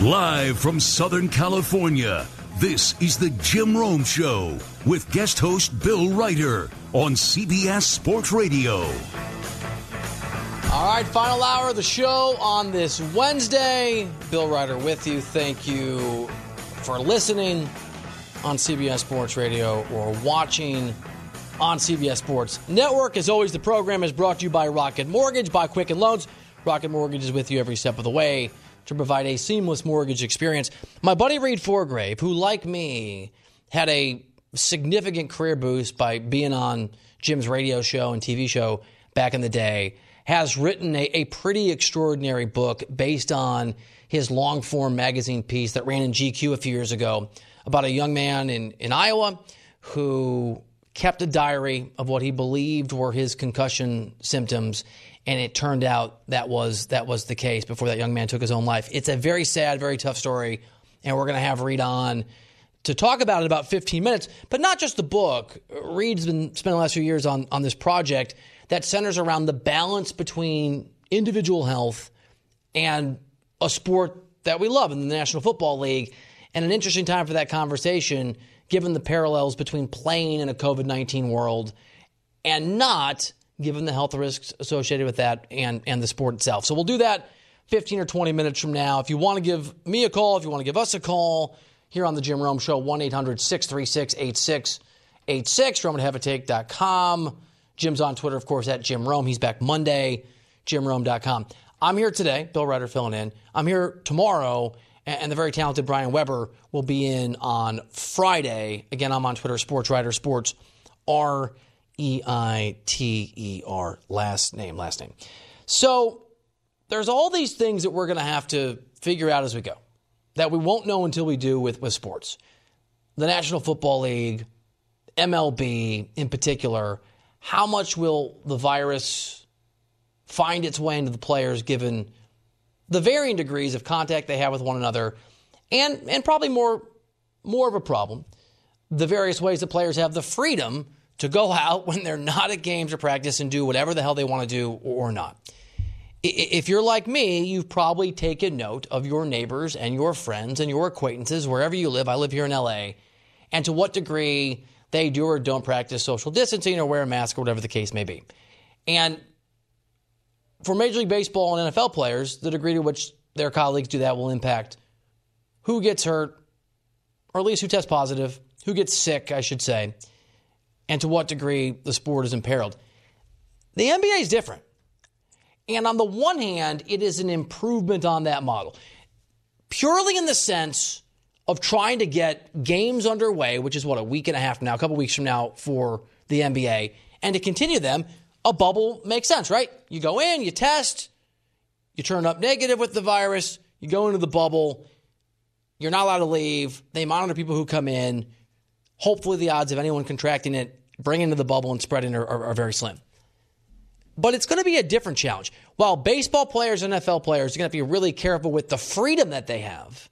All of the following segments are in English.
Live from Southern California, this is the Jim Rome Show with guest host Bill Ryder on CBS Sports Radio. All right, final hour of the show on this Wednesday. Bill Ryder with you. Thank you for listening on CBS Sports Radio or watching on CBS Sports Network. As always, the program is brought to you by Rocket Mortgage, by Quicken Loans. Rocket Mortgage is with you every step of the way to provide a seamless mortgage experience. My buddy Reed Forgrave, who, like me, had a significant career boost by being on Jim's radio show and TV show back in the day, has written a pretty extraordinary book based on his long-form magazine piece that ran in GQ a few years ago about a young man in Iowa who kept a diary of what he believed were his concussion symptoms, and it turned out that was the case before that young man took his own life. It's a very sad, very tough story, and we're going to have Reed on to talk about it about 15 minutes, but not just the book. Reed's been spending the last few years on this project that centers around the balance between individual health and a sport that we love in the National Football League, and an interesting time for that conversation given the parallels between playing in a COVID-19 world and not, given the health risks associated with that and the sport itself. So we'll do that 15 or 20 minutes from now. If you want to give me a call, if you want to give us a call here on the Jim Rome Show, 1-800-636-8686, RomeToHaveATake.com. Jim's on Twitter, of course, at Jim Rome. He's back Monday, JimRome.com. I'm here today, Bill Ryder filling in. I'm here tomorrow, and the very talented Brian Weber will be in on Friday. Again, I'm on Twitter, Sports Ryder, Sports R-E-I-T-E-R, last name. So there's all these things that we're going to have to figure out as we go that we won't know until we do with sports. The National Football League, MLB in particular, how much will the virus find its way into the players given the varying degrees of contact they have with one another, and probably more of a problem, the various ways that players have the freedom to go out when they're not at games or practice and do whatever the hell they want to do or not. If you're like me, you've probably taken note of your neighbors and your friends and your acquaintances wherever you live. I live here in L.A., and to what degree they do or don't practice social distancing or wear a mask or whatever the case may be. And for Major League Baseball and NFL players, the degree to which their colleagues do that will impact who gets hurt, or at least who tests positive, who gets sick, I should say, and to what degree the sport is imperiled. The NBA is different. And on the one hand, it is an improvement on that model, purely in the sense of trying to get games underway, which is a week and a half from now, a couple weeks from now for the NBA, and to continue them. A bubble makes sense, right? You go in, you test, you turn up negative with the virus, you go into the bubble, you're not allowed to leave, they monitor people who come in. Hopefully the odds of anyone contracting it, bringing into the bubble and spreading are very slim. But it's going to be a different challenge. While baseball players and NFL players are going to have to be really careful with the freedom that they have,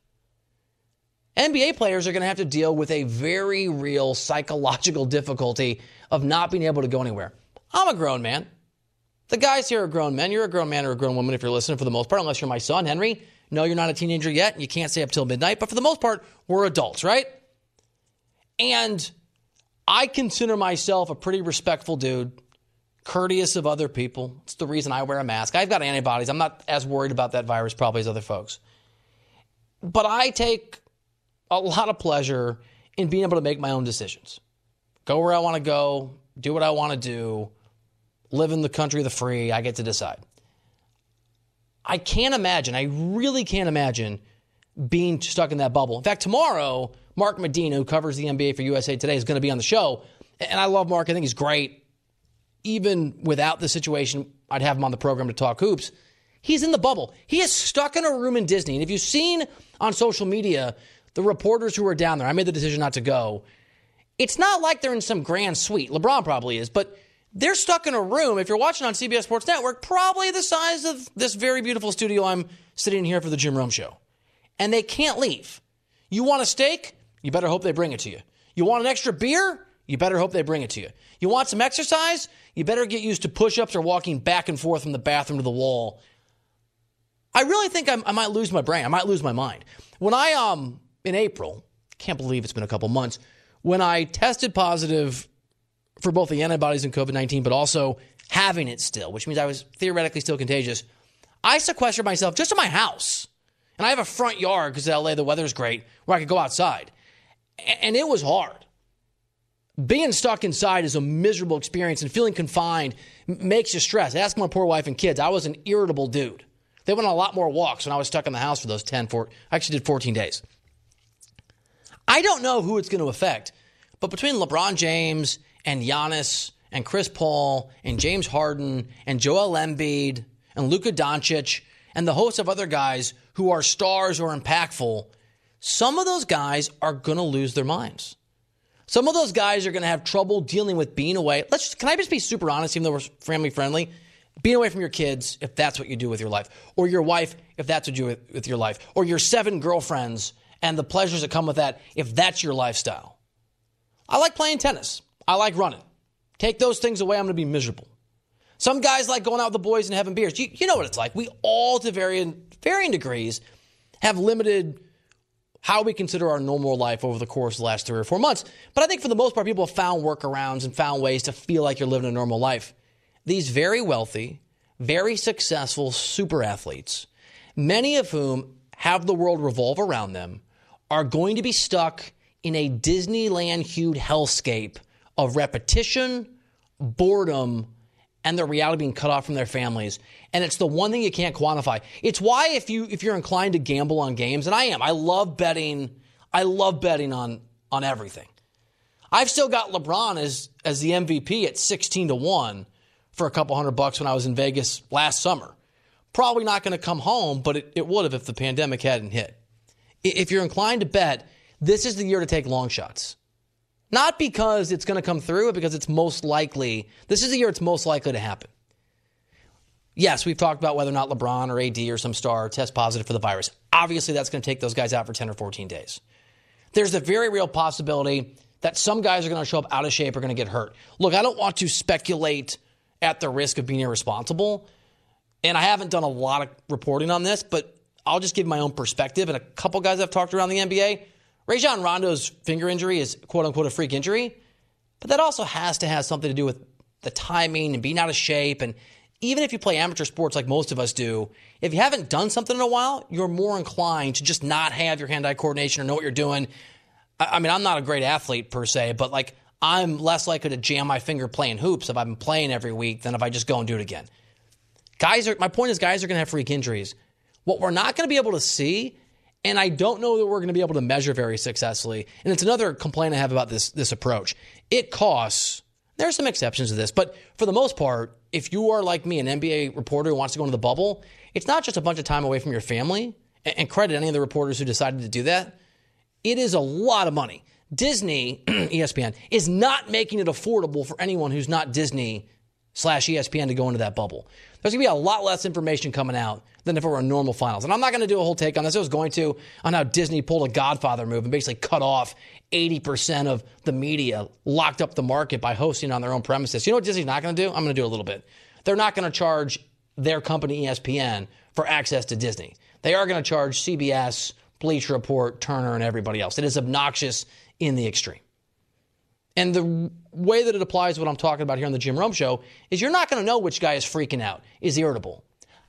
NBA players are going to have to deal with a very real psychological difficulty of not being able to go anywhere. I'm a grown man. The guys here are grown men. You're a grown man or a grown woman if you're listening for the most part, unless you're my son, Henry. No, you're not a teenager yet, and you can't stay up till midnight. But for the most part, we're adults, right? And I consider myself a pretty respectful dude, courteous of other people. It's the reason I wear a mask. I've got antibodies. I'm not as worried about that virus probably as other folks. But I take a lot of pleasure in being able to make my own decisions. Go where I want to go, do what I want to do, live in the country of the free. I get to decide. I really can't imagine being stuck in that bubble. In fact, tomorrow, Mark Medina, who covers the NBA for USA Today, is going to be on the show. And I love Mark. I think he's great. Even without the situation, I'd have him on the program to talk hoops. He's in the bubble. He is stuck in a room in Disney. And if you've seen on social media the reporters who are down there, I made the decision not to go. It's not like they're in some grand suite. LeBron probably is, but they're stuck in a room, if you're watching on CBS Sports Network, probably the size of this very beautiful studio I'm sitting here for the Jim Rome Show. And they can't leave. You want a steak? You better hope they bring it to you. You want an extra beer? You better hope they bring it to you. You want some exercise? You better get used to push-ups or walking back and forth from the bathroom to the wall. I really think I might lose my brain. I might lose my mind. When I, in April, can't believe it's been a couple months, when I tested positive for both the antibodies and COVID-19, but also having it still, which means I was theoretically still contagious, I sequestered myself just in my house. And I have a front yard because in LA the weather's great where I could go outside. And it was hard. Being stuck inside is a miserable experience, and feeling confined makes you stress. Ask my poor wife and kids. I was an irritable dude. They went on a lot more walks when I was stuck in the house for those I actually did 14 days. I don't know who it's going to affect, but between LeBron James and Giannis and Chris Paul and James Harden and Joel Embiid and Luka Doncic and the host of other guys who are stars or impactful, some of those guys are going to lose their minds. Some of those guys are going to have trouble dealing with being away. Can I just be super honest, even though we're family friendly? Being away from your kids, if that's what you do with your life, or your wife, if that's what you do with your life, or your 7 girlfriends and the pleasures that come with that, if that's your lifestyle. I like playing tennis. I like running. Take those things away, I'm going to be miserable. Some guys like going out with the boys and having beers. You know what it's like. We all, to varying degrees, have limited how we consider our normal life over the course of the last 3 or 4 months. But I think for the most part, people have found workarounds and found ways to feel like you're living a normal life. These very wealthy, very successful super athletes, many of whom have the world revolve around them, are going to be stuck in a Disneyland-hued hellscape of repetition, boredom, and the reality being cut off from their families. And it's the one thing you can't quantify. It's why if you're inclined to gamble on games, and I am, I love betting on everything. I've still got LeBron as the MVP at 16-1 for a couple $100 when I was in Vegas last summer. Probably not going to come home, but it would have if the pandemic hadn't hit. If you're inclined to bet, this is the year to take long shots. Not because it's going to come through, but because it's most likely, this is the year it's most likely to happen. Yes, we've talked about whether or not LeBron or AD or some star test positive for the virus. Obviously, that's going to take those guys out for 10 or 14 days. There's a very real possibility that some guys are going to show up out of shape or going to get hurt. Look, I don't want to speculate at the risk of being irresponsible, and I haven't done a lot of reporting on this, but I'll just give my own perspective. And a couple guys I've talked around the NBA, Rajon Rondo's finger injury is quote-unquote a freak injury, but that also has to have something to do with the timing and being out of shape. And even if you play amateur sports like most of us do, if you haven't done something in a while, you're more inclined to just not have your hand-eye coordination or know what you're doing. I mean, I'm not a great athlete per se, but like I'm less likely to jam my finger playing hoops if I've been playing every week than if I just go and do it again. My point is guys are going to have freak injuries. What we're not going to be able to see, and I don't know that we're going to be able to measure very successfully, and it's another complaint I have about this approach. It costs, there are some exceptions to this, but for the most part, if you are like me, an NBA reporter who wants to go into the bubble, it's not just a bunch of time away from your family, and credit any of the reporters who decided to do that. It is a lot of money. Disney, ESPN, is not making it affordable for anyone who's not Disney/ESPN to go into that bubble. There's going to be a lot less information coming out than if it were a normal finals. And I'm not going to do a whole take on this. I was going to on how Disney pulled a Godfather move and basically cut off 80% of the media, locked up the market by hosting on their own premises. You know what Disney's not going to do? I'm going to do a little bit. They're not going to charge their company ESPN for access to Disney. They are going to charge CBS, Bleacher Report, Turner, and everybody else. It is obnoxious in the extreme. And the way that it applies to what I'm talking about here on the Jim Rome Show is you're not going to know which guy is freaking out, is irritable.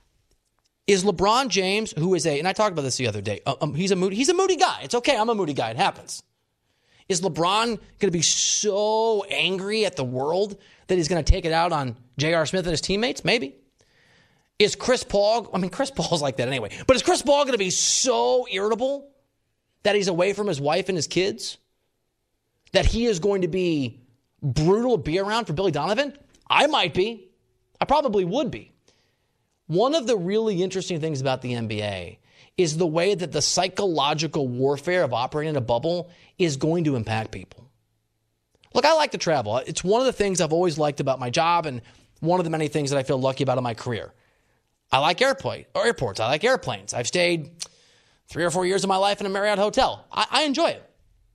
Is LeBron James, who is and I talked about this the other day, he's a moody guy. It's okay, I'm a moody guy. It happens. Is LeBron going to be so angry at the world that he's going to take it out on J.R. Smith and his teammates? Maybe. Is Chris Paul, Chris Paul's like that anyway, but is Chris Paul going to be so irritable that he's away from his wife and his kids? That he is going to be brutal to be around for Billy Donovan? I might be. I probably would be. One of the really interesting things about the NBA is the way that the psychological warfare of operating in a bubble is going to impact people. Look, I like to travel. It's one of the things I've always liked about my job and one of the many things that I feel lucky about in my career. I like airports. I like airplanes. I've stayed 3 or 4 years of my life in a Marriott hotel. I enjoy it.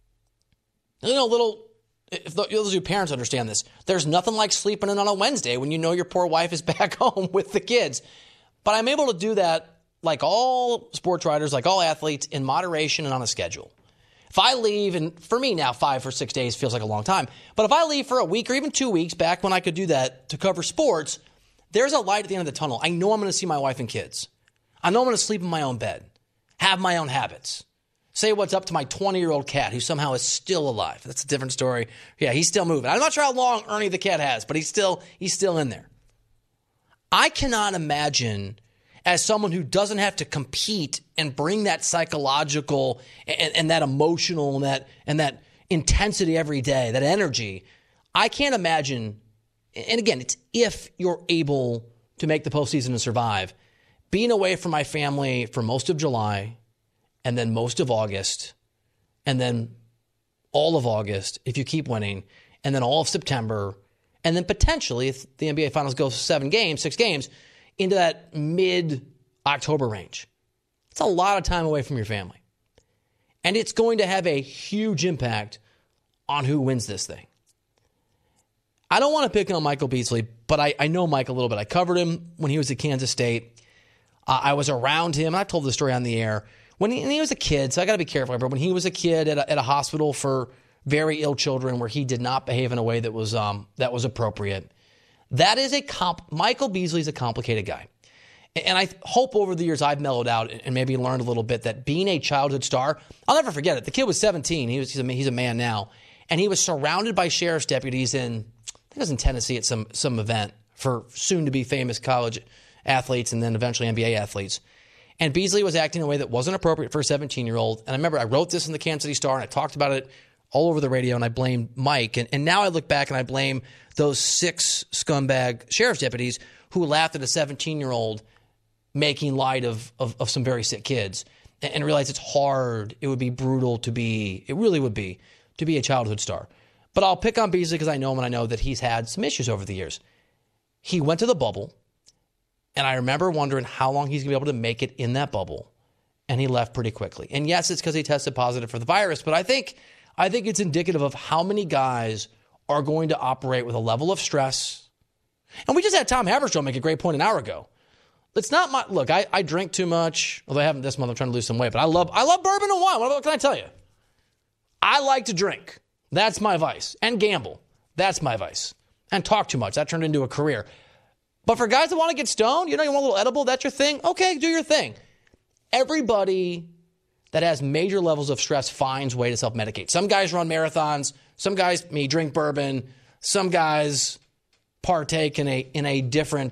You know, if those of you parents understand this, there's nothing like sleeping in on a Wednesday when you know your poor wife is back home with the kids. But I'm able to do that like all sports writers, like all athletes, in moderation and on a schedule. If I leave, and for me now 5 or 6 days feels like a long time, but if I leave for a week or even 2 weeks, back when I could do that to cover sports, there's a light at the end of the tunnel. I know I'm going to see my wife and kids. I know I'm going to sleep in my own bed, have my own habits, say what's up to my 20-year-old cat who somehow is still alive. That's a different story. Yeah, he's still moving. I'm not sure how long Ernie the cat has, but he's still in there. I cannot imagine, as someone who doesn't have to compete and bring that psychological and that emotional and that intensity every day, that energy, I can't imagine, and again, it's if you're able to make the postseason and survive, being away from my family for most of July and then most of August and then all of August if you keep winning and then all of September and then potentially if the NBA Finals go 6 games, into that mid-October range. It's a lot of time away from your family. And it's going to have a huge impact on who wins this thing. I don't want to pick on Michael Beasley, but I know Mike a little bit. I covered him when he was at Kansas State. I was around him. I told the story on the air. When he was a kid, so I got to be careful, but when he was a kid at a hospital for very ill children where he did not behave in a way that was appropriate, that is Michael Beasley is a complicated guy. And I hope over the years I've mellowed out and maybe learned a little bit that being a childhood star, I'll never forget it. The kid was 17. He's a man now. And he was surrounded by sheriff's deputies I think it was in Tennessee at some event for soon-to-be famous college athletes and then eventually NBA athletes. And Beasley was acting in a way that wasn't appropriate for a 17-year-old. And I remember I wrote this in the Kansas City Star and I talked about it all over the radio and I blamed Mike. And now I look back and I blame those 6 scumbag sheriff's deputies who laughed at a 17-year-old making light of some very sick kids and realize it's hard. It would be brutal it really would be, to be a childhood star. But I'll pick on Beasley because I know him and I know that he's had some issues over the years. He went to the bubble, and I remember wondering how long he's going to be able to make it in that bubble, and he left pretty quickly. And yes, it's because he tested positive for the virus, but I think it's indicative of how many guys are going to operate with a level of stress. And we just had Tom Haberstroh make a great point an hour ago. It's not my look. I drink too much, although I haven't this month. I'm trying to lose some weight, but I love bourbon and wine. What can I tell you? I like to drink. That's my vice. And gamble. That's my vice. And talk too much. That turned into a career. But for guys that want to get stoned, you want a little edible, that's your thing? Okay, do your thing. Everybody that has major levels of stress finds a way to self-medicate. Some guys run marathons. Some guys drink bourbon. Some guys partake in a different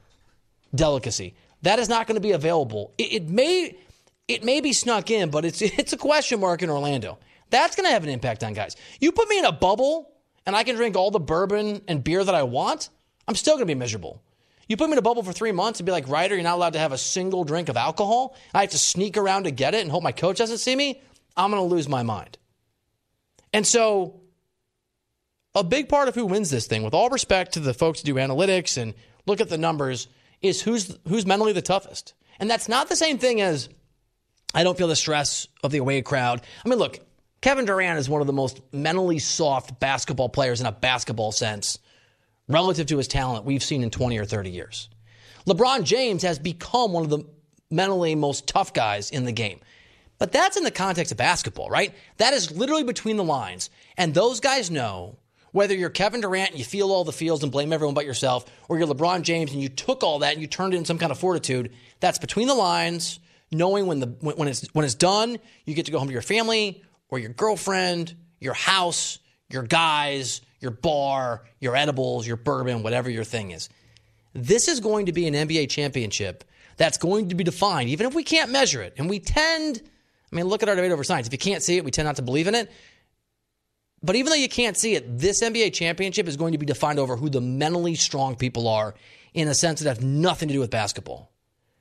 delicacy. That is not going to be available. It may be snuck in, but it's a question mark in Orlando. That's going to have an impact on guys. You put me in a bubble and I can drink all the bourbon and beer that I want, I'm still going to be miserable. You put me in a bubble for 3 months and be like, Ryder, you're not allowed to have a single drink of alcohol. I have to sneak around to get it and hope my coach doesn't see me. I'm going to lose my mind. And so a big part of who wins this thing, with all respect to the folks who do analytics and look at the numbers, is who's mentally the toughest. And that's not the same thing as I don't feel the stress of the away crowd. I mean, look, Kevin Durant is one of the most mentally soft basketball players in a basketball sense relative to his talent we've seen in 20 or 30 years. LeBron James has become one of the mentally most tough guys in the game. But that's in the context of basketball, right? That is literally between the lines. And those guys know whether you're Kevin Durant and you feel all the feels and blame everyone but yourself, or you're LeBron James and you took all that and you turned it into some kind of fortitude, that's between the lines, knowing when it's done, you get to go home to your family or your girlfriend, your house, your guys, your bar, your edibles, your bourbon, whatever your thing is. This is going to be an NBA championship that's going to be defined, even if we can't measure it. And we tend, look at our debate over science. If you can't see it, we tend not to believe in it. But even though you can't see it, this NBA championship is going to be defined over who the mentally strong people are in a sense that has nothing to do with basketball.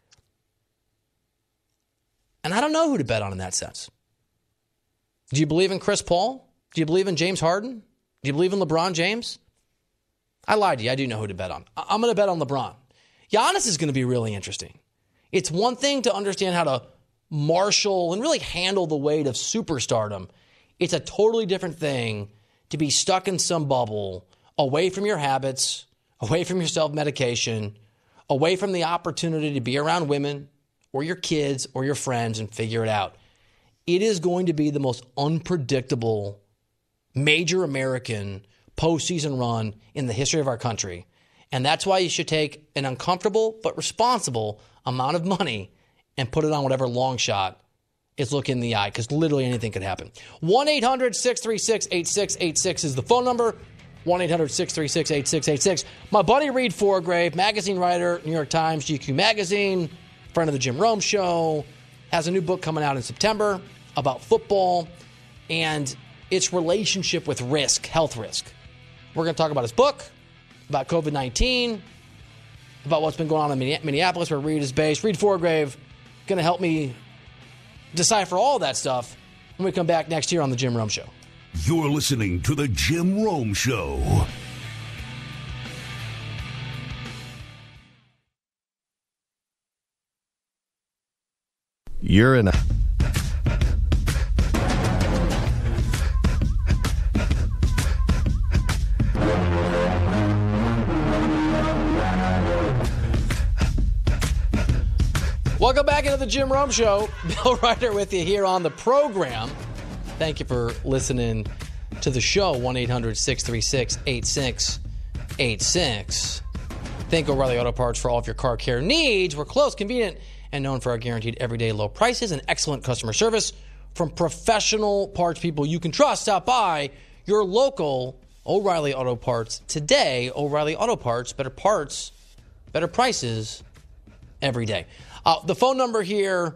And I don't know who to bet on in that sense. Do you believe in Chris Paul? Do you believe in James Harden? Do you believe in LeBron James? I lied to you. I do know who to bet on. I'm going to bet on LeBron. Giannis is going to be really interesting. It's one thing to understand how to marshal and really handle the weight of superstardom. It's a totally different thing to be stuck in some bubble, away from your habits, away from your self-medication, away from the opportunity to be around women or your kids or your friends and figure it out. It is going to be the most unpredictable major American postseason run in the history of our country. And that's why you should take an uncomfortable but responsible amount of money and put it on whatever long shot is looking in the eye, because literally anything could happen. 1-800-636-8686 is the phone number. 1-800-636-8686. My buddy Reed Forgrave, magazine writer, New York Times, GQ Magazine, friend of the Jim Rome Show, has a new book coming out in September about football and its relationship with risk, health risk. We're going to talk about his book, about COVID-19, about what's been going on in Minneapolis, where Reed is based. Reed Forgrave going to help me decipher all that stuff when we come back next year on The Jim Rome Show. You're listening to The Jim Rome Show. You're in a... Welcome back into the Jim Rome Show. Bill Ryder with you here on the program. Thank you for listening to the show. 1-800-636-8686. Think O'Reilly Auto Parts for all of your car care needs. We're close, convenient, and known for our guaranteed everyday low prices and excellent customer service from professional parts people you can trust. Stop by your local O'Reilly Auto Parts today. O'Reilly Auto Parts, better prices every day. The phone number here,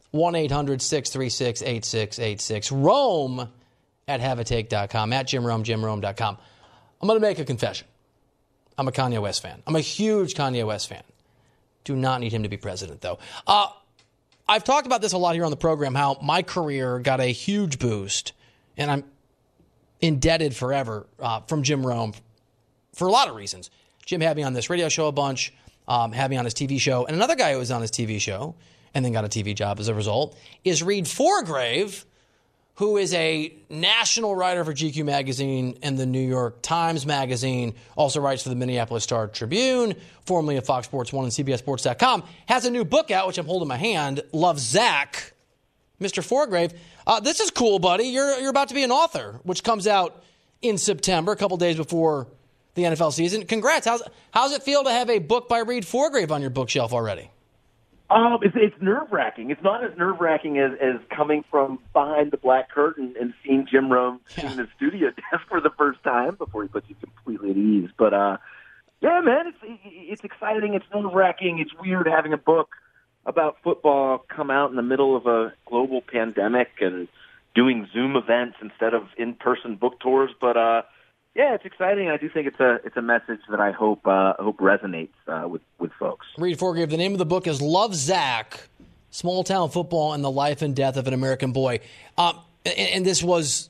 1-800-636-8686. Rome at haveatake.com, at JimRome.com. I'm going to make a confession. I'm a Kanye West fan. I'm a huge Kanye West fan. Do not need him to be president, though. I've talked about this a lot here on the program, how my career got a huge boost, and I'm indebted forever from Jim Rome for a lot of reasons. Jim had me on this radio show a bunch, had me on his TV show, and another guy who was on his TV show and then got a TV job as a result is Reed Forgrave, who is a national writer for GQ Magazine and the New York Times Magazine, also writes for the Minneapolis Star-Tribune, formerly of Fox Sports 1 and CBSSports.com, has a new book out, which I'm holding in my hand, Love Zach. Mr. Forgrave, this is cool, buddy. You're about to be an author, which comes out in September, a couple days before the NFL season. Congrats. How's it feel to have a book by Reed Forgrave on your bookshelf already? It's nerve-wracking. It's not as nerve-wracking as coming from behind the black curtain and seeing Jim Rome in the studio desk for the first time before he puts you completely at ease. But, yeah, man, it's exciting. It's nerve-wracking. It's weird having a book about football come out in the middle of a global pandemic and doing Zoom events instead of in-person book tours. But, yeah, it's exciting. I do think it's a message that I hope resonates with folks. Reed Forgrave, the name of the book is Love Zach, Small Town Football and the Life and Death of an American Boy. And this was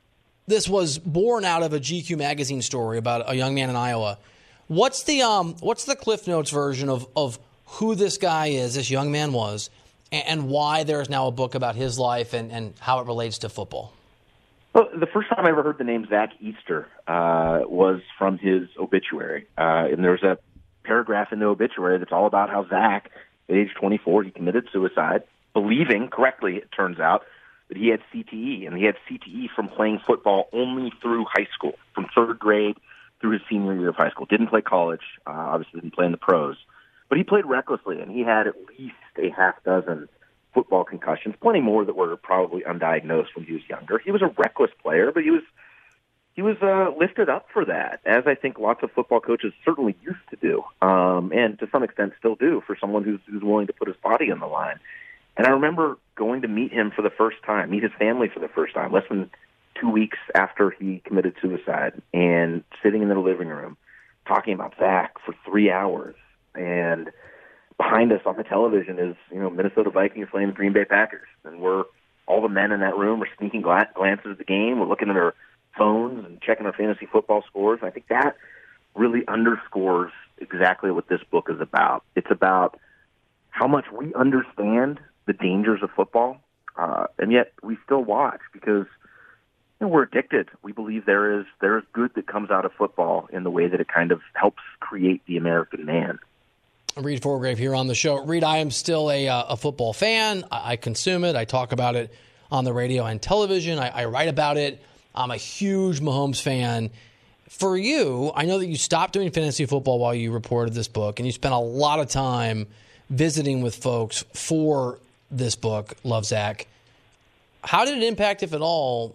born out of a GQ magazine story about a young man in Iowa. What's the Cliff Notes version of who this guy is, this young man was, and why there is now a book about his life and how it relates to football? Well, the first time I ever heard the name Zach Easter was from his obituary. And there's a paragraph in the obituary that's all about how Zach, at age 24, he committed suicide, believing, correctly it turns out, that he had CTE. And he had CTE from playing football only through high school, from third grade through his senior year of high school. Didn't play college, obviously didn't play in the pros. But he played recklessly, and he had at least a half dozen football concussions, plenty more that were probably undiagnosed when he was younger. He was a reckless player, but he was lifted up for that, as I think lots of football coaches certainly used to do, and to some extent still do for someone who's willing to put his body on the line. And I remember going to meet him for the first time, meet his family for the first time, less than 2 weeks after he committed suicide, and sitting in the living room talking about Zach for 3 hours. And behind us on the television is, Minnesota Vikings playing the Green Bay Packers. And all the men in that room are sneaking glances at the game. We're looking at our phones and checking our fantasy football scores. And I think that really underscores exactly what this book is about. It's about how much we understand the dangers of football, and yet we still watch because we're addicted. We believe there is good that comes out of football in the way that it kind of helps create the American man. Reed Forgrave here on the show. Reed, I am still a football fan. I consume it. I talk about it on the radio and television. I write about it. I'm a huge Mahomes fan. For you, I know that you stopped doing fantasy football while you reported this book, and you spent a lot of time visiting with folks for this book, Love Zach. How did it impact, if at all,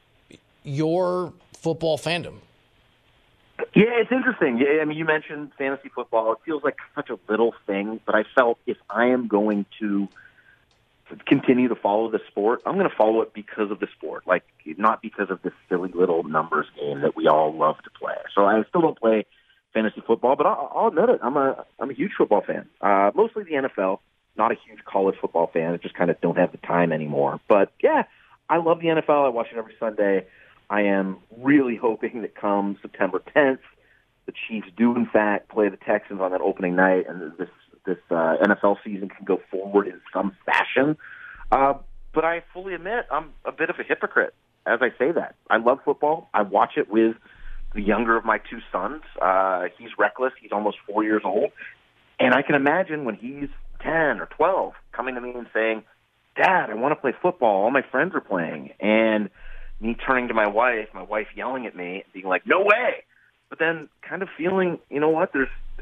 your football fandom? Yeah, it's interesting. Yeah, I mean, you mentioned fantasy football. It feels like such a little thing, but I felt if I am going to continue to follow the sport, I'm going to follow it because of the sport, like not because of this silly little numbers game that we all love to play. So I still don't play fantasy football, but I'll admit it. I'm a huge football fan. Mostly the NFL. Not a huge college football fan. I just kind of don't have the time anymore. But yeah, I love the NFL. I watch it every Sunday. I am really hoping that come September 10th, the Chiefs do in fact play the Texans on that opening night, and this NFL season can go forward in some fashion. But I fully admit I'm a bit of a hypocrite as I say that. I love football. I watch it with the younger of my two sons. He's reckless. He's almost 4 years old. And I can imagine when he's 10 or 12 coming to me and saying, Dad, I want to play football. All my friends are playing. And me turning to my wife yelling at me, being like, no way. But then kind of feeling, you know what, there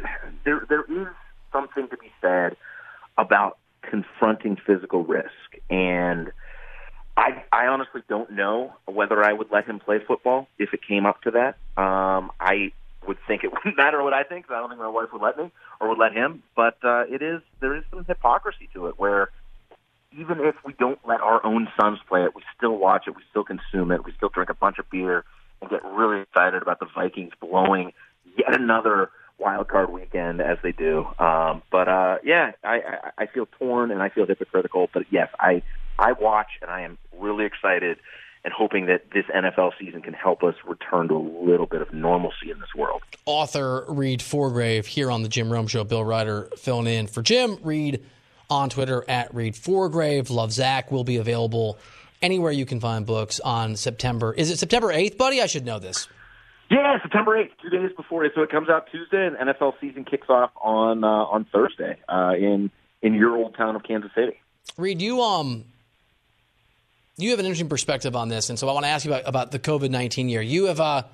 is something to be said about confronting physical risk. And I honestly don't know whether I would let him play football if it came up to that. I would think it wouldn't matter what I think, because I don't think my wife would let me or would let him. But there is some hypocrisy to it where even if we don't let our own sons play it, we still watch it, we still consume it, we still drink a bunch of beer and get really excited about the Vikings blowing yet another wild card weekend as they do. Yeah, I feel torn and I feel hypocritical. But yes, I watch and I am really excited and hoping that this NFL season can help us return to a little bit of normalcy in this world. Author Reed Forgrave here on the Jim Rome Show. Bill Ryder filling in for Jim. Reed on Twitter at Reed Forgrave. Love Zach will be available anywhere you can find books on September. Is it September 8th, buddy? I should know this. Yeah, September 8th, 2 days before it. So it comes out Tuesday, and NFL season kicks off on Thursday in your old town of Kansas City. Reed, you have an interesting perspective on this, and so I want to ask you about the COVID-19 year. You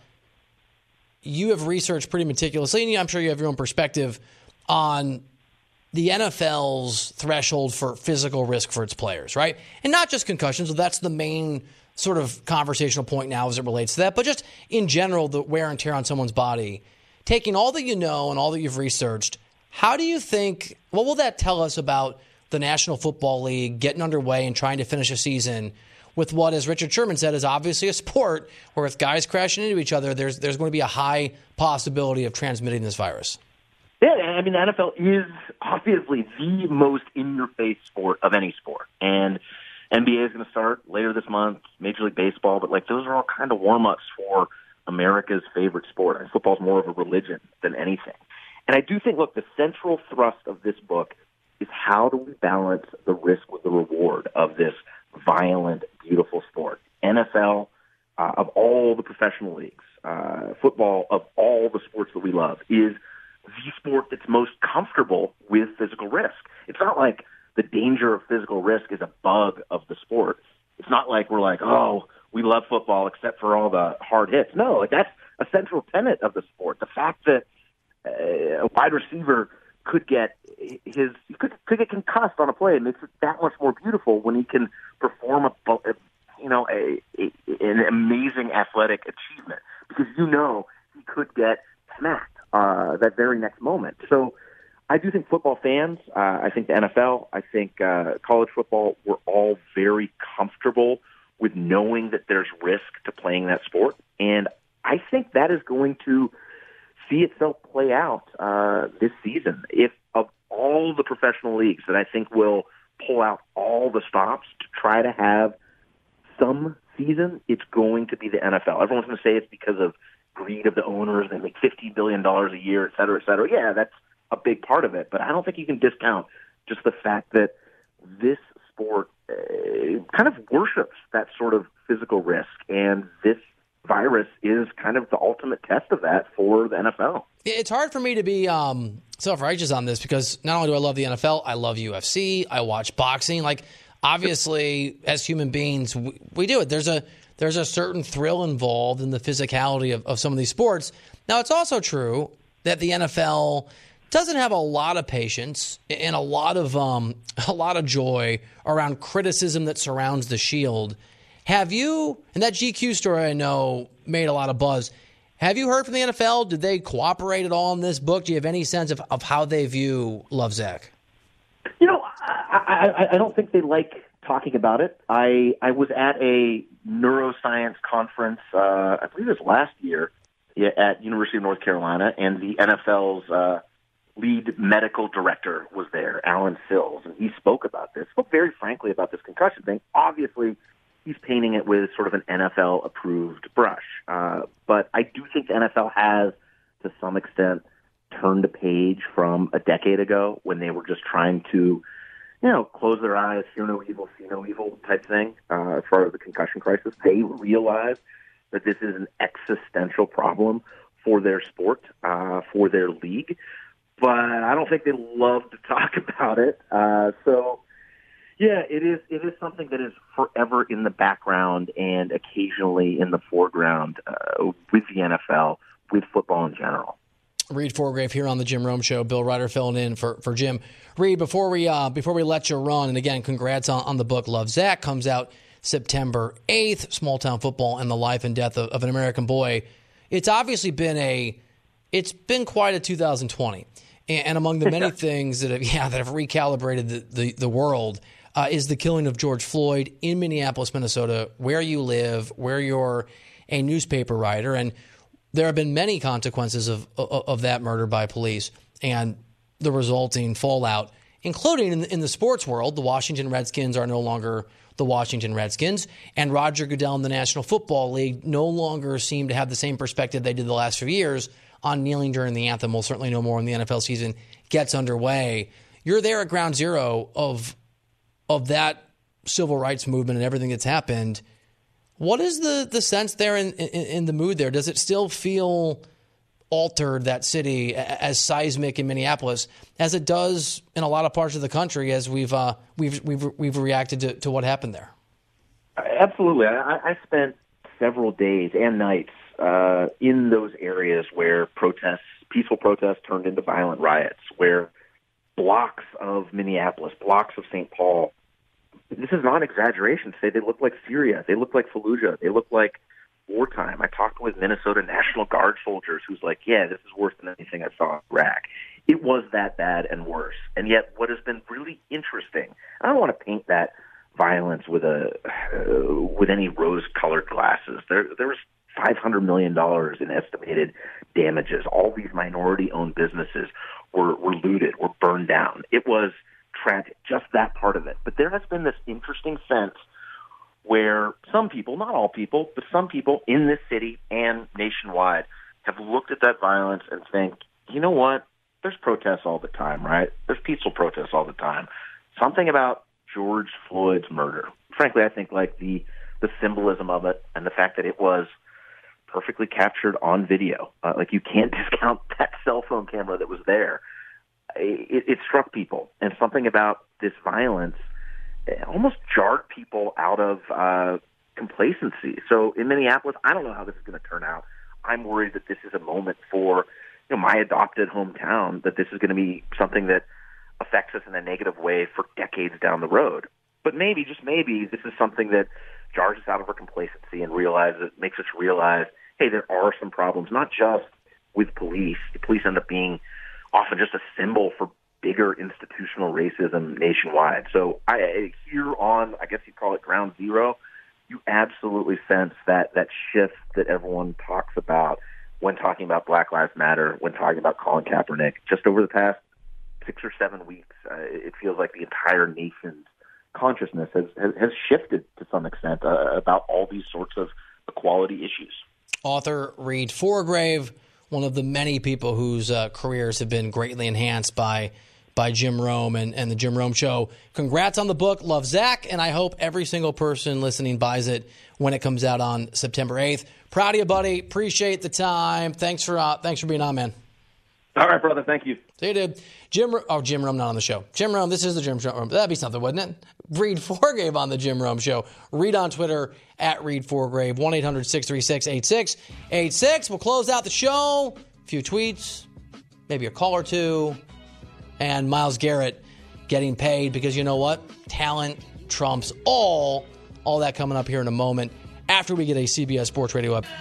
have researched pretty meticulously, and I'm sure you have your own perspective on the NFL's threshold for physical risk for its players, right? And not just concussions, so that's the main sort of conversational point now as it relates to that, but just in general, the wear and tear on someone's body. Taking all that you know and all that you've researched, how do you think, what will that tell us about the National Football League getting underway and trying to finish a season with what, as Richard Sherman said, is obviously a sport where with guys crashing into each other, there's going to be a high possibility of transmitting this virus? Yeah, I mean, the NFL is obviously the most in-your-face sport of any sport. And NBA is going to start later this month, Major League Baseball, but those are all kind of warm-ups for America's favorite sport. I mean, football is more of a religion than anything. And I do think, look, the central thrust of this book is how do we balance the risk with the reward of this violent, beautiful sport. NFL, of all the professional leagues, football, of all the sports that we love, is the sport that's most comfortable with physical risk. It's not like the danger of physical risk is a bug of the sport. It's not like we're like, oh, we love football except for all the hard hits. No, that's a central tenet of the sport. The fact that a wide receiver could get could get concussed on a play makes it that much more beautiful when he can perform an amazing athletic achievement, because he could get smacked that very next moment. So I do think football fans, I think the NFL, I think college football, we're all very comfortable with knowing that there's risk to playing that sport. And I think that is going to see itself play out this season. If of all the professional leagues that I think will pull out all the stops to try to have some season, it's going to be the NFL. Everyone's going to say it's because of greed of the owners. They make $50 billion a year, et cetera, et cetera. Yeah, that's a big part of it. But I don't think you can discount just the fact that this sport kind of worships that sort of physical risk. And this virus is kind of the ultimate test of that for the NFL. It's hard for me to be self-righteous on this because not only do I love the NFL, I love UFC, I watch boxing. Like, obviously, as human beings, we do it. There's a certain thrill involved in the physicality of some of these sports. Now, it's also true that the NFL doesn't have a lot of patience and a lot of joy around criticism that surrounds the Shield. Have you, and that GQ story I know made a lot of buzz, have you heard from the NFL? Did they cooperate at all in this book? Do you have any sense of how they view Love Zach? You know, I don't think they like talking about it. I was at a neuroscience conference, I believe it was last year, at University of North Carolina, and the NFL's lead medical director was there, Alan Sills, and he spoke very frankly about this concussion thing. Obviously, he's painting it with sort of an NFL-approved brush. But I do think the NFL has, to some extent, turned a page from a decade ago when they were just trying to, close their eyes, hear no evil, see no evil type thing as far as the concussion crisis. They realize that this is an existential problem for their sport, for their league. But I don't think they love to talk about it. Yeah, it is something that is forever in the background and occasionally in the foreground with the NFL, with football in general. Reed Forgrave here on the Jim Rome Show. Bill Ryder filling in for Jim. Reed, before we let you run, and again, congrats on the book Love Zach, comes out September 8th, Small Town Football and the Life and Death of an American Boy. It's obviously been quite a 2020. And among the many things that have recalibrated the world is the killing of George Floyd in Minneapolis, Minnesota, where you live, where you're a newspaper writer. And there have been many consequences of that murder by police and the resulting fallout, including in the sports world. The Washington Redskins are no longer the Washington Redskins, and Roger Goodell and the National Football League no longer seem to have the same perspective they did the last few years on kneeling during the anthem. We'll certainly know more when the NFL season gets underway. You're there at ground zero of that civil rights movement and everything that's happened. What is the sense there in the mood there? Does it still feel altered, that city, as seismic in Minneapolis as it does in a lot of parts of the country as we've reacted to what happened there? Absolutely. I spent several days and nights in those areas where peaceful protests turned into violent riots, where blocks of Minneapolis, blocks of St. Paul, this is not an exaggeration to say they look like Syria, they look like Fallujah, they look like wartime. I talked with Minnesota National Guard soldiers who's like, yeah, this is worse than anything I saw in Iraq. It was that bad and worse. And yet what has been really interesting, I don't want to paint that violence with any rose-colored glasses. There was $500 million in estimated damages. All these minority-owned businesses were looted, were burned down. It was tragic, just that part of it. But there has been this interesting sense where some people, not all people, but some people in this city and nationwide have looked at that violence and think, you know what, there's protests all the time, right? There's peaceful protests all the time. Something about George Floyd's murder. Frankly, I think like the symbolism of it and the fact that it was perfectly captured on video. Like you can't discount that cell phone camera that was there. It struck people, and something about this violence almost jarred people out of complacency. So in Minneapolis, I don't know how this is going to turn out. I'm worried that this is a moment for my adopted hometown, that this is going to be something that affects us in a negative way for decades down the road. But maybe, just maybe, this is something that jars us out of our complacency and makes us realize, hey, there are some problems, not just with police. The police end up being often just a symbol for bigger institutional racism nationwide. So here on, I guess you'd call it ground zero, you absolutely sense that shift that everyone talks about when talking about Black Lives Matter, when talking about Colin Kaepernick. Just over the past 6 or 7 weeks, it feels like the entire nation's consciousness has shifted to some extent about all these sorts of equality issues. Author Reed Forgrave, one of the many people whose careers have been greatly enhanced by Jim Rome and the Jim Rome Show. Congrats on the book, Love Zach, and I hope every single person listening buys it when it comes out on September 8th. Proud of you, buddy. Appreciate the time. Thanks for being on, man. All right, brother. Thank you. See you, dude. Jim Rome not on the show. Jim Rome, this is the Jim Rome. That'd be something, wouldn't it? Reed Forgrave on the Jim Rome Show. Reed on Twitter at Reed Forgrave. 1-800-636-8686. We'll close out the show. A few tweets, maybe a call or two, and Myles Garrett getting paid because you know what? Talent trumps all that coming up here in a moment after we get a CBS Sports Radio up.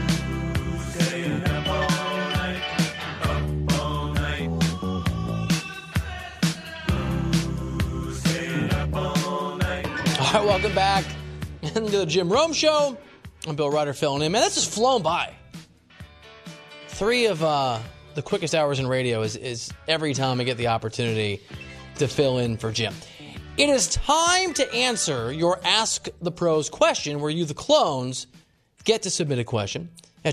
All right, welcome back into the Jim Rome Show. I'm Bill Ryder filling in. Man, this has flown by. 3 of the quickest hours in radio is every time I get the opportunity to fill in for Jim. It is time to answer your Ask the Pros question, where you, the clones, get to submit a question at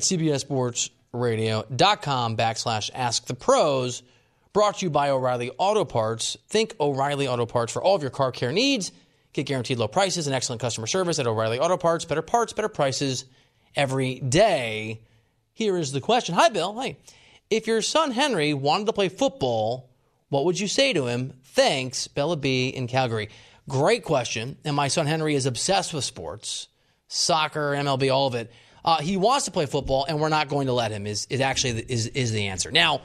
cbssportsradio.com/askthepros. Brought to you by O'Reilly Auto Parts. Think O'Reilly Auto Parts for all of your car care needs. Get guaranteed low prices and excellent customer service at O'Reilly Auto Parts. Better parts, better prices every day. Here is the question. Hi, Bill. Hey, if your son Henry wanted to play football, what would you say to him? Thanks, Bella B in Calgary. Great question. And my son Henry is obsessed with sports, soccer, MLB, all of it. He wants to play football, and we're not going to let him. Is the answer. Now,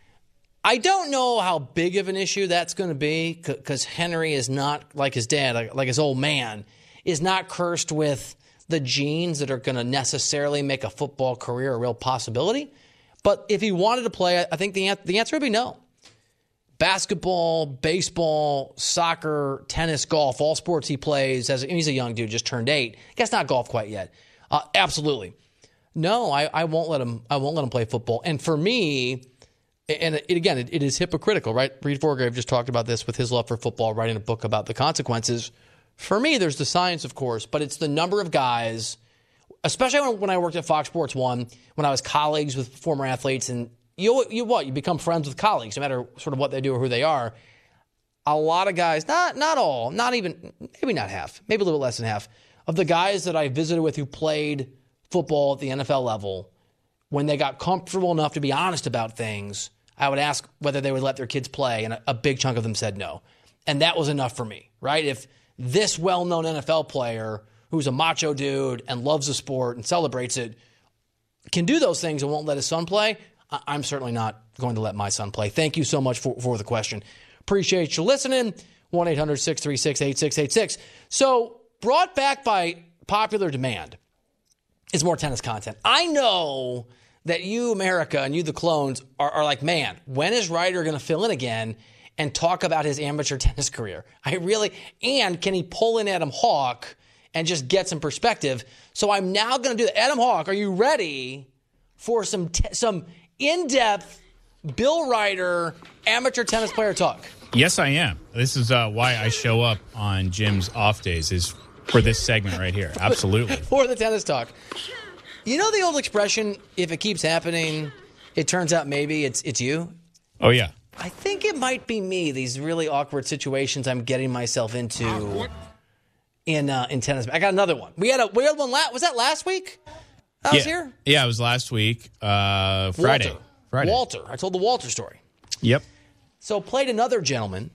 I don't know how big of an issue that's going to be because Henry is not like his dad, like his old man, is not cursed with the genes that are going to necessarily make a football career a real possibility. But if he wanted to play, I think the answer would be no. Basketball, baseball, soccer, tennis, golf, all sports he plays. He's a young dude, just turned 8. I guess not golf quite yet. Absolutely. No, I won't let him play football. And for me, and it is hypocritical, right? Reed Forgrave just talked about this with his love for football, writing a book about the consequences. For me, there's the science, of course, but it's the number of guys, especially when I worked at Fox Sports 1, when I was colleagues with former athletes, and you become friends with colleagues, no matter sort of what they do or who they are. A lot of guys, not all, not even, maybe not half, maybe a little less than half, of the guys that I visited with who played football at the NFL level, when they got comfortable enough to be honest about things, I would ask whether they would let their kids play, and a big chunk of them said no. And that was enough for me, right? If this well-known NFL player who's a macho dude and loves the sport and celebrates it can do those things and won't let his son play, I'm certainly not going to let my son play. Thank you so much for the question. Appreciate you listening. 1-800-636-8686. So, brought back by popular demand is more tennis content. I know that you, America, and you, the clones, are like, man, when is Ryder going to fill in again and talk about his amateur tennis career? And can he pull in Adam Hawk and just get some perspective? So I'm now going to do that. Adam Hawk, are you ready for some in-depth Bill Ryder amateur tennis player talk? Yes, I am. This is why I show up on Jim's off days, is for this segment right here. Absolutely. For the tennis talk. You know the old expression, if it keeps happening, it turns out maybe it's you? Oh, yeah. I think it might be me, these really awkward situations I'm getting myself into in tennis. I got another one. We had one was that last week? I was here? Yeah, it was last week. Friday. Walter. I told the Walter story. Yep. So played another gentleman,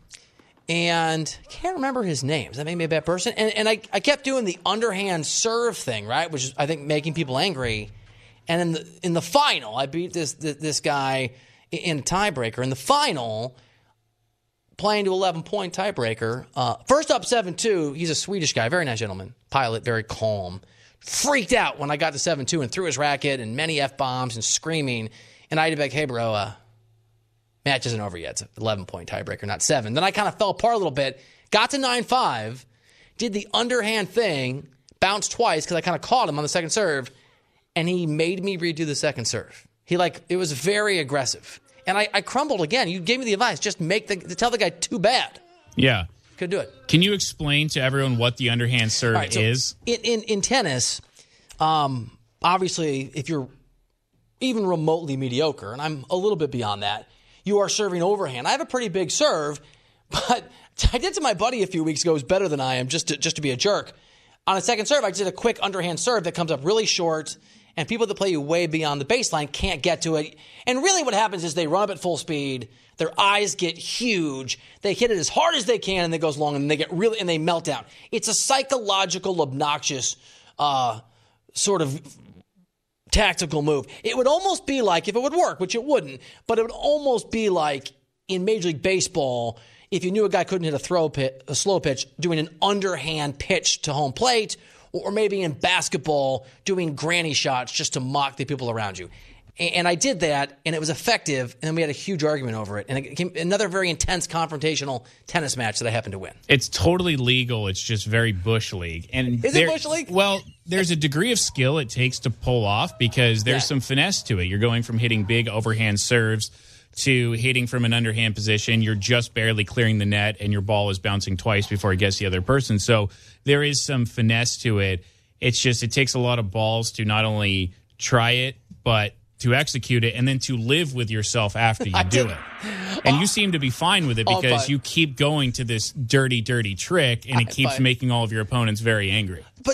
and can't remember his name. Does that make me a bad person? And I kept doing the underhand serve thing, right, which is, I think, making people angry. And in the final, I beat this guy in a tiebreaker. In the final, playing to 11-point tiebreaker, first up 7-2. He's a Swedish guy, very nice gentleman, pilot, very calm. Freaked out when I got to 7-2 and threw his racket and many F-bombs and screaming. And I had to be like, hey, bro, match isn't over yet. It's an 11-point tiebreaker, not 7. Then I kind of fell apart a little bit, got to 9-5, did the underhand thing, bounced twice because I kind of caught him on the second serve, and he made me redo the second serve. It was very aggressive. And I crumbled again. You gave me the advice, just tell the guy too bad. Yeah. Couldn't do it. Can you explain to everyone what the underhand serve is? In tennis, obviously, if you're even remotely mediocre, and I'm a little bit beyond that, you are serving overhand. I have a pretty big serve, but I did to my buddy a few weeks ago who's better than I am, just to be a jerk. On a second serve, I did a quick underhand serve that comes up really short and people that play you way beyond the baseline can't get to it. And really what happens is they run up at full speed, their eyes get huge, they hit it as hard as they can, and it goes long, and they get really, and they melt down. It's a psychological, obnoxious sort of tactical move. It would almost be like, if it would work, which it wouldn't, but it would almost be like in Major League Baseball, if you knew a guy couldn't hit a slow pitch, doing an underhand pitch to home plate, or maybe in basketball, doing granny shots just to mock the people around you. And I did that, and it was effective, and then we had a huge argument over it. And it became another very intense confrontational tennis match that I happened to win. It's totally legal. It's just very Bush League. And is it Bush League? Well, there's a degree of skill it takes to pull off because there's some finesse to it. You're going from hitting big overhand serves to hitting from an underhand position. You're just barely clearing the net, and your ball is bouncing twice before it gets the other person. So there is some finesse to it. It's just it takes a lot of balls to not only try it, but to execute it and then to live with yourself after you do it. And you seem to be fine with it because you keep going to this dirty, dirty trick, and it keeps making all of your opponents very angry. But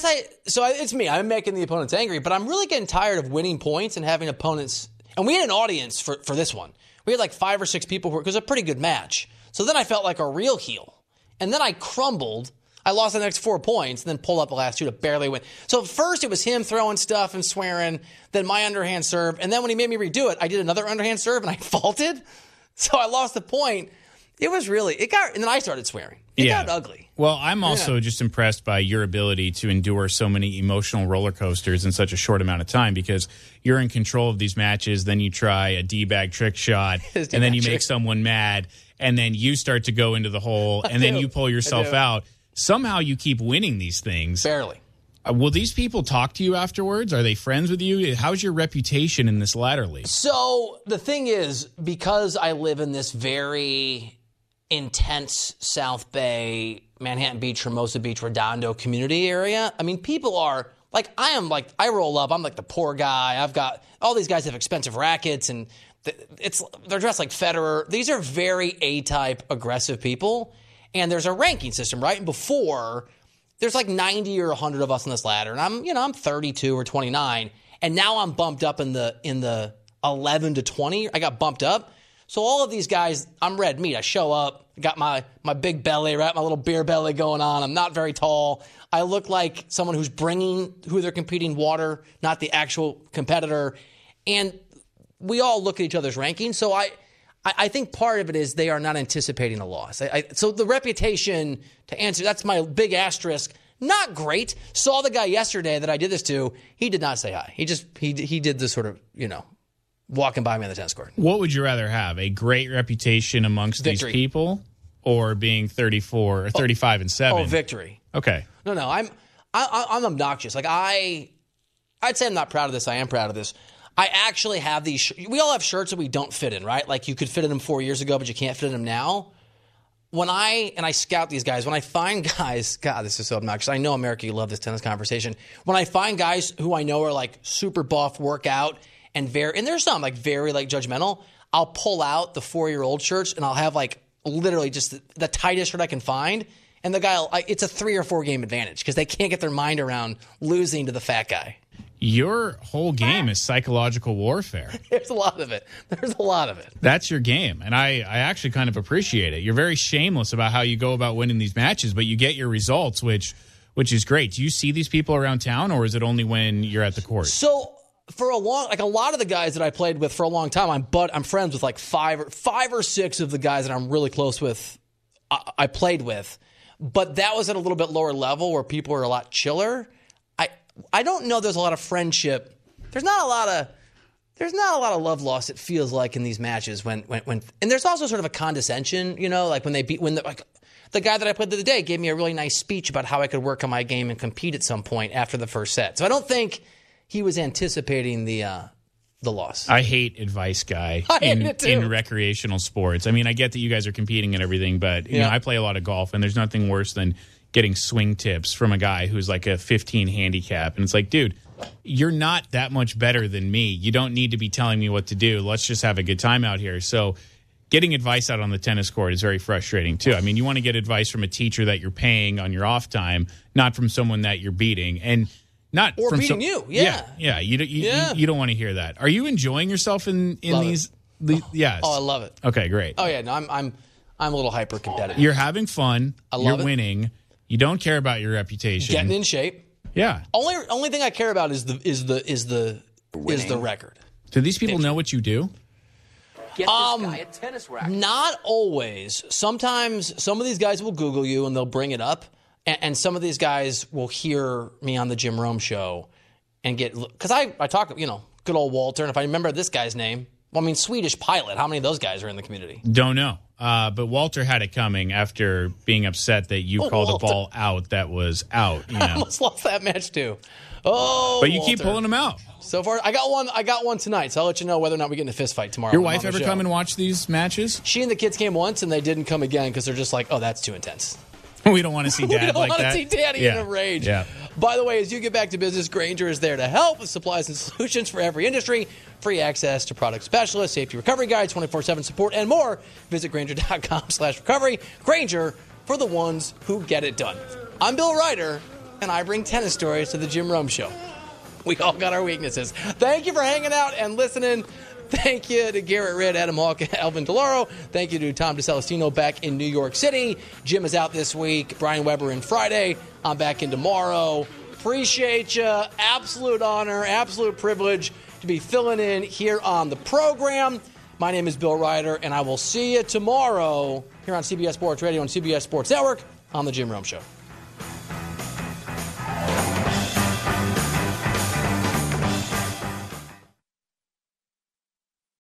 it's me. I'm making the opponents angry, but I'm really getting tired of winning points and having opponents. And we had an audience for this one. We had like 5 or 6 people because it was a pretty good match. So then I felt like a real heel. And then I crumbled. I lost the next 4 points and then pulled up the last 2 to barely win. So first it was him throwing stuff and swearing, then my underhand serve. And then when he made me redo it, I did another underhand serve and I faulted. So I lost the point. And then I started swearing. It got ugly. Well, I'm also just impressed by your ability to endure so many emotional roller coasters in such a short amount of time because you're in control of these matches. Then you try a D-bag trick shot, and then you make someone mad, and then you start to go into the hole, and then you pull yourself out. Somehow you keep winning these things. Barely. Will these people talk to you afterwards? Are they friends with you? How's your reputation in this ladder league? So the thing is, because I live in this very intense South Bay, Manhattan Beach, Hermosa Beach, Redondo community area, I mean, people are like, I roll up, I'm like the poor guy. I've got, all these guys have expensive rackets, and they're dressed like Federer. These are very A-type aggressive people. And there's a ranking system, right? And before, there's like 90 or 100 of us on this ladder. And I'm 32 or 29. And now I'm bumped up in the 11 to 20. I got bumped up. So all of these guys, I'm red meat. I show up, got my big belly, right? My little beer belly going on. I'm not very tall. I look like someone who's bringing who they're competing water, not the actual competitor. And we all look at each other's rankings. So I think part of it is they are not anticipating a loss. So the reputation, to answer, that's my big asterisk. Not great. Saw the guy yesterday that I did this to. He did not say hi. He did this sort of, walking by me on the tennis court. What would you rather have? A great reputation amongst these people, or being 34 or 35 and 7? Oh, victory. Okay. No. I'm obnoxious. Like I'd say I'm not proud of this. I am proud of this. I actually have these. We all have shirts that we don't fit in, right? Like you could fit in them 4 years ago, but you can't fit in them now. I scout these guys, when I find guys, God, this is so obnoxious. I know, America, you love this tennis conversation. When I find guys who I know are like super buff, work out, and there's some like very like judgmental, I'll pull out the 4-year-old shirts and I'll have like literally just the tightest shirt I can find. And the guy, it's a 3 or 4 game advantage because they can't get their mind around losing to the fat guy. Your whole game is psychological warfare. There's a lot of it. That's your game, and I actually kind of appreciate it. You're very shameless about how you go about winning these matches, but you get your results, which is great. Do you see these people around town, or is it only when you're at the court? So for a lot of the guys that I played with for a long time, I'm friends with like five or six of the guys that I'm really close with. I played with, but that was at a little bit lower level where people were a lot chiller. I don't know there's a lot of friendship. There's not a lot of love lost, it feels like, in these matches when and there's also sort of a condescension, like when the guy that I played the other day gave me a really nice speech about how I could work on my game and compete at some point after the first set. So I don't think he was anticipating the loss. I hate advice guy in recreational sports. I mean, I get that you guys are competing and everything, but you know, I play a lot of golf, and there's nothing worse than getting swing tips from a guy who's like a 15 handicap. And it's like, dude, you're not that much better than me. You don't need to be telling me what to do. Let's just have a good time out here. So getting advice out on the tennis court is very frustrating too. I mean, you want to get advice from a teacher that you're paying on your off time, not from someone that you're beating. And Not or from beating you. Yeah. Yeah. You don't want to hear that. Are you enjoying yourself in these? Yes. Oh, I love it. Okay, great. Oh yeah, no, I'm a little hyper competitive. You're having fun. I love You're winning. You don't care about your reputation. Getting in shape. Yeah. Only thing I care about is the record. Do these people know what you do? Get this guy a tennis racket. Not always. Sometimes some of these guys will Google you and they'll bring it up, and some of these guys will hear me on the Jim Rome show and get, because I talk, good old Walter, and if I remember this guy's name, Swedish Pilot. How many of those guys are in the community? Don't know. But Walter had it coming after being upset that you called a ball out that was out. I almost lost that match too. Oh, but you Walter. keep pulling them out. So far, I got one tonight, so I'll let you know whether or not we get in a fist fight tomorrow. Your wife ever come and watch these matches? She and the kids came once, and they didn't come again because they're just like, oh, that's too intense. We don't want to see Dad like that. We don't want to see Daddy in a rage. Yeah. By the way, as you get back to business, Grainger is there to help with supplies and solutions for every industry. Free access to product specialists, safety recovery guides, 24/7 support, and more. Visit Grainger.com/recovery. Grainger, for the ones who get it done. I'm Bill Ryder, and I bring tennis stories to the Jim Rome Show. We all got our weaknesses. Thank you for hanging out and listening. Thank you to Garrett Ridd, Adam Hawk, and Alvin Deloro. Thank you to Tom DeCelestino back in New York City. Jim is out this week. Brian Weber in Friday. I'm back in tomorrow. Appreciate you. Absolute honor, absolute privilege to be filling in here on the program. My name is Bill Ryder, and I will see you tomorrow here on CBS Sports Radio and CBS Sports Network on The Jim Rome Show.